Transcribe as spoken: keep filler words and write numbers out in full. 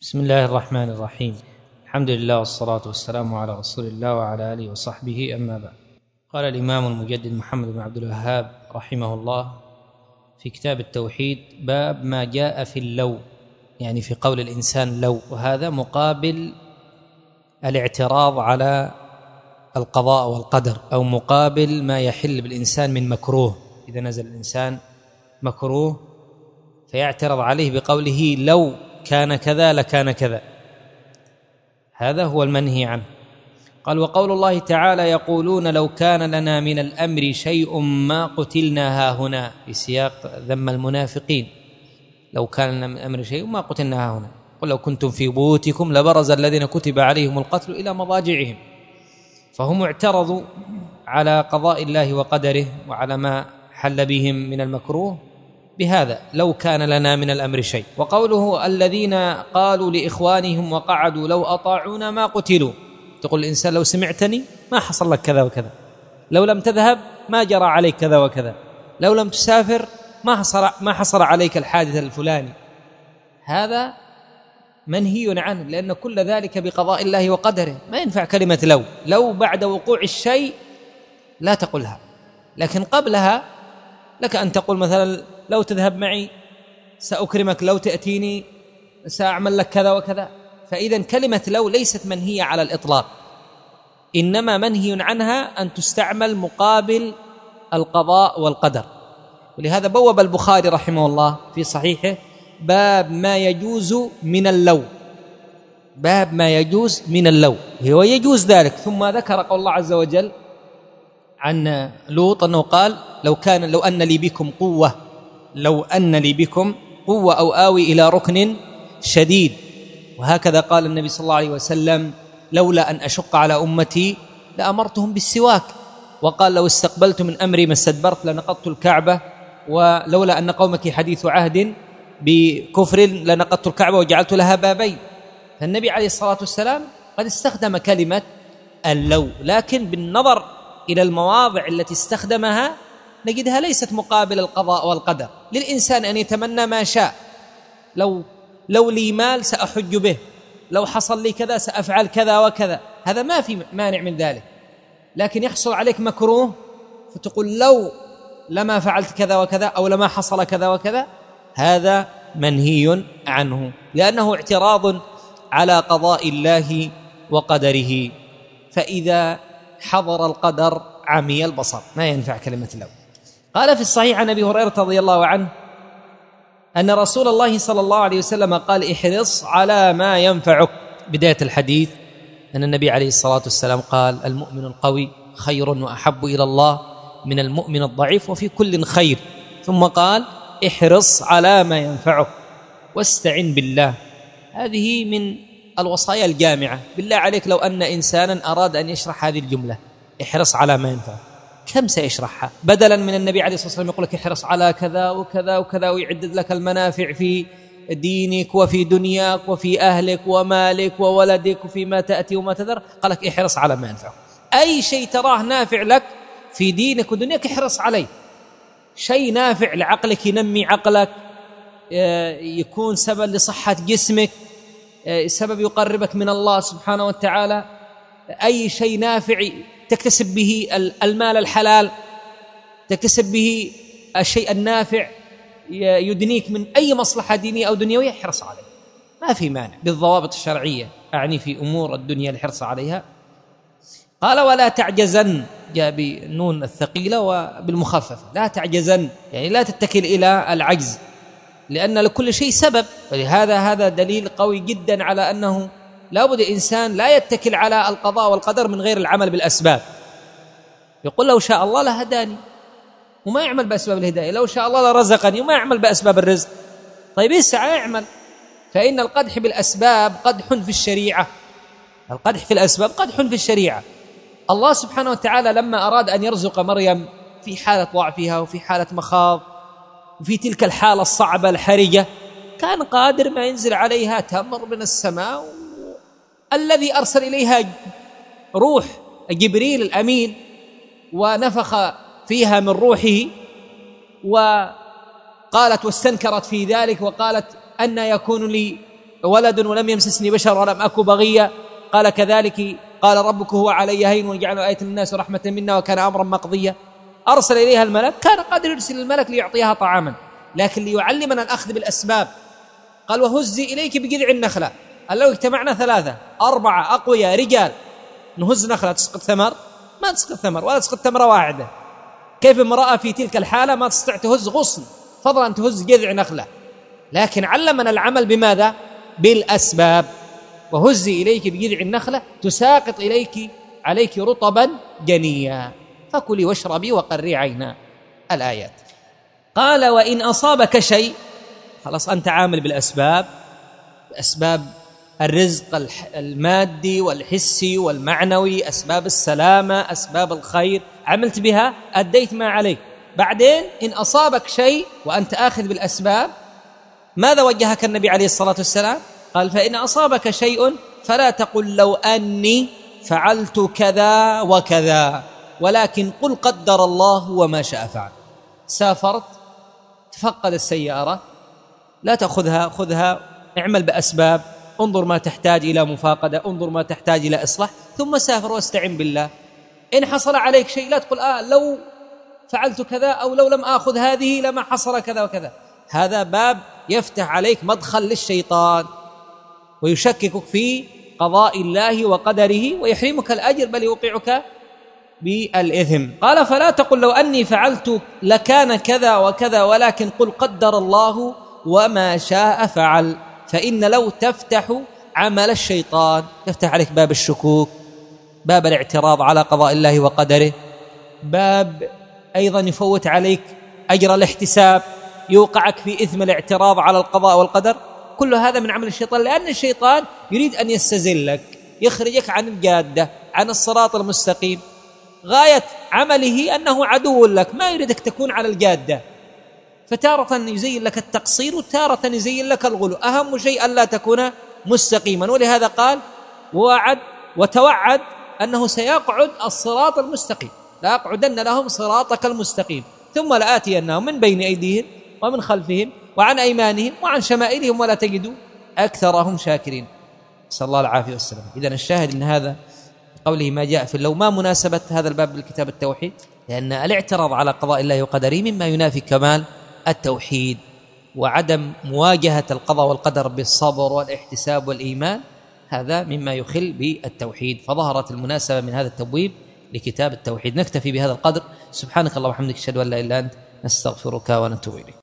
بسم الله الرحمن الرحيم. الحمد لله والصلاة والسلام على رسول الله وعلى آله وصحبه، أما بعد. قال الإمام المجدد محمد بن عبد الوهاب رحمه الله في كتاب التوحيد: باب ما جاء في اللو، يعني في قول الإنسان لو، وهذا مقابل الاعتراض على القضاء والقدر، أو مقابل ما يحل بالإنسان من مكروه. إذا نزل الإنسان مكروه فيعترض عليه بقوله لو كان كذا لكان كذا، هذا هو المنهي عنه. قال: وقول الله تعالى: يقولون لو كان لنا من الأمر شيء ما قتلنا هاهنا، في سياق ذم المنافقين: لو كان لنا من الأمر شيء ما قتلنا هاهنا، قل لو كنتم في بيوتكم لبرز الذين كتب عليهم القتل إلى مضاجعهم. فهم اعترضوا على قضاء الله وقدره وعلى ما حل بهم من المكروه بهذا: لو كان لنا من الأمر شيء. وقوله: الذين قالوا لإخوانهم وقعدوا لو أطاعونا ما قتلوا، تقول الإنسان لو سمعتني ما حصل لك كذا وكذا، لو لم تذهب ما جرى عليك كذا وكذا، لو لم تسافر ما حصل ما حصل عليك الحادث الفلاني. هذا منهي عنه، لأن كل ذلك بقضاء الله وقدره. ما ينفع كلمة لو. لو بعد وقوع الشيء لا تقولها، لكن قبلها لك أن تقول مثلا: لو تذهب معي سأكرمك، لو تأتيني سأعمل لك كذا وكذا. فإذا كلمة لو ليست منهية على الإطلاق، إنما منهي عنها أن تستعمل مقابل القضاء والقدر. ولهذا بوب البخاري رحمه الله في صحيحه: باب ما يجوز من اللو، باب ما يجوز من اللو، هو يجوز ذلك. ثم ذكر قول الله عز وجل عن لوط أنه قال: لو كان لو أن لي بكم قوة، لو أن لي بكم قوة أو آوي إلى ركن شديد. وهكذا قال النبي صلى الله عليه وسلم: لولا أن أشق على أمتي لأمرتهم بالسواك. وقال: لو استقبلت من أمري ما استدبرت لنقضت الكعبة، ولولا أن قومك حديث عهد بكفر لنقضت الكعبة وجعلت لها بابين. فالنبي عليه الصلاة والسلام قد استخدم كلمة اللو، لكن بالنظر إلى المواضع التي استخدمها نجدها ليست مقابل القضاء والقدر. للإنسان أن يتمنى ما شاء: لو لو لي مال سأحج به، لو حصل لي كذا سأفعل كذا وكذا، هذا ما في مانع من ذلك. لكن يحصل عليك مكروه فتقول لو لما فعلت كذا وكذا أو لما حصل كذا وكذا، هذا منهي عنه، لأنه اعتراض على قضاء الله وقدره. فإذا حضر القدر عمي البصر، ما ينفع كلمة لو. قال في الصحيح عن أبي هريرة رضي الله عنه أن رسول الله صلى الله عليه وسلم قال: احرص على ما ينفعك. بداية الحديث أن النبي عليه الصلاة والسلام قال: المؤمن القوي خير وأحب إلى الله من المؤمن الضعيف، وفي كل خير. ثم قال: احرص على ما ينفعك واستعن بالله. هذه من الوصايا الجامعة. بالله عليك لو أن إنسانا أراد أن يشرح هذه الجملة: احرص على ما ينفعك، كم سيشرحها؟ بدلا من النبي عليه الصلاة والسلام يقول لك احرص على كذا وكذا وكذا ويعدد لك المنافع في دينك وفي دنياك وفي أهلك ومالك وولدك وفي ما تأتي وما تذر، قال لك احرص على ما ينفعك. أي شيء تراه نافع لك في دينك ودنياك احرص عليه. شيء نافع لعقلك، ينمي عقلك، يكون سبب لصحة جسمك، سبب يقربك من الله سبحانه وتعالى. أي شيء نافع تكتسب به المال الحلال، تكتسب به الشيء النافع يدنيك من أي مصلحة دينية أو دنيوية، احرص عليه، ما في مانع بالضوابط الشرعية، أعني في أمور الدنيا الحرص عليها. قال: ولا تعجزن، جاء بالنون الثقيلة وبالمخففة، لا تعجزن يعني لا تتكل إلى العجز، لأن لكل شيء سبب. ولهذا هذا دليل قوي جدا على أنه لا بد إنسان لا يتكل على القضاء والقدر من غير العمل بالأسباب. يقول: لو شاء الله لهداني، وما يعمل بأسباب الهداية. لو شاء الله لرزقني، وما يعمل بأسباب الرزق. طيب اسعى اعمل. فإن القدح بالأسباب قدح في الشريعة، القدح في الأسباب قدح في الشريعة. الله سبحانه وتعالى لما أراد أن يرزق مريم في حالة ضعفها وفي حالة مخاض وفي تلك الحالة الصعبة الحرجة، كان قادر ما ينزل عليها تمر من السماء، الذي أرسل إليها روح جبريل الأمين ونفخ فيها من روحه، وقالت واستنكرت في ذلك وقالت: أن يكون لي ولد ولم يمسسني بشر ولم أكن بغيا. قال كذلك قال ربك هو علي هين وجعل آية الناس رحمة منا وكان أمرا مقضيا. أرسل إليها الملك، كان قادر يرسل الملك ليعطيها طعاما، لكن ليعلمنا الأخذ بالأسباب. قال وهزي إليك بجذع النخلة. قال لو اجتمعنا ثلاثة أربعة أقوياء رجال نهز نخلة تسقط ثمر؟ ما تسقط ثمر ولا تسقط ثمرة واحدة. كيف امرأة في تلك الحالة ما تستطيع تهز غصن، فضلا أن تهز جذع نخلة؟ لكن علمنا العمل بماذا؟ بالأسباب. وهزي إليك بجذع النخلة تساقط إليك عليك رطبا جنيا فكلي واشربي وقري عينا، الآيات. قال وإن أصابك شيء، خلاص أنت عامل بالأسباب، أسباب الرزق المادي والحسي والمعنوي، أسباب السلامة، أسباب الخير، عملت بها، أديت ما عليك. بعدين إن أصابك شيء وأنت آخذ بالأسباب، ماذا وجهك النبي عليه الصلاة والسلام؟ قال فإن أصابك شيء فلا تقل لو أني فعلت كذا وكذا، ولكن قل قدر الله وما شاء فعل. سافرت، تفقد السيارة، لا تأخذها، خذها، اعمل بأسباب، انظر ما تحتاج إلى مفاقدة، انظر ما تحتاج إلى إصلاح، ثم سافر واستعن بالله. إن حصل عليك شيء لا تقول آه لو فعلت كذا أو لو لم آخذ هذه لما حصل كذا وكذا. هذا باب يفتح عليك مدخل للشيطان ويشككك في قضاء الله وقدره ويحرمك الأجر بل يوقعك بالإثم. قال فلا تقل لو أني فعلت لكان كذا وكذا، ولكن قل قدر الله وما شاء فعل. فإن لو تفتح عمل الشيطان، تفتح عليك باب الشكوك، باب الاعتراض على قضاء الله وقدره، باب أيضا يفوت عليك أجر الاحتساب، يوقعك في إثم الاعتراض على القضاء والقدر. كل هذا من عمل الشيطان، لأن الشيطان يريد أن يستزلك، يخرجك عن الجادة، عن الصراط المستقيم. غاية عمله أنه عدو لك، ما يريدك تكون على الجادة، فتارة يزين لك التقصير وتارة يزين لك الغلو. أهم شيء أن لا تكون مستقيما. ولهذا قال ووعد وتوعد أنه سيقعد الصراط المستقيم، لا أقعدن لهم صراطك المستقيم ثم لآتينهم من بين أيديهم ومن خلفهم وعن أيمانهم وعن شمائلهم ولا تجدوا أكثرهم شاكرين. صلى الله العافية والسلام. إذن الشاهد إن هذا قوله ما جاء في اللو، ما مناسبة هذا الباب بالكتاب التوحيد؟ لأن الاعتراض على قضاء الله وقدره مما ينافي كمال التوحيد، وعدم مواجهة القضاء والقدر بالصبر والاحتساب والإيمان هذا مما يخل بالتوحيد. فظهرت المناسبة من هذا التبويب لكتاب التوحيد. نكتفي بهذا القدر. سبحانك اللهم وبحمدك، أشهد أن لا إله إلا أنت، نستغفرك ونتوب إليك.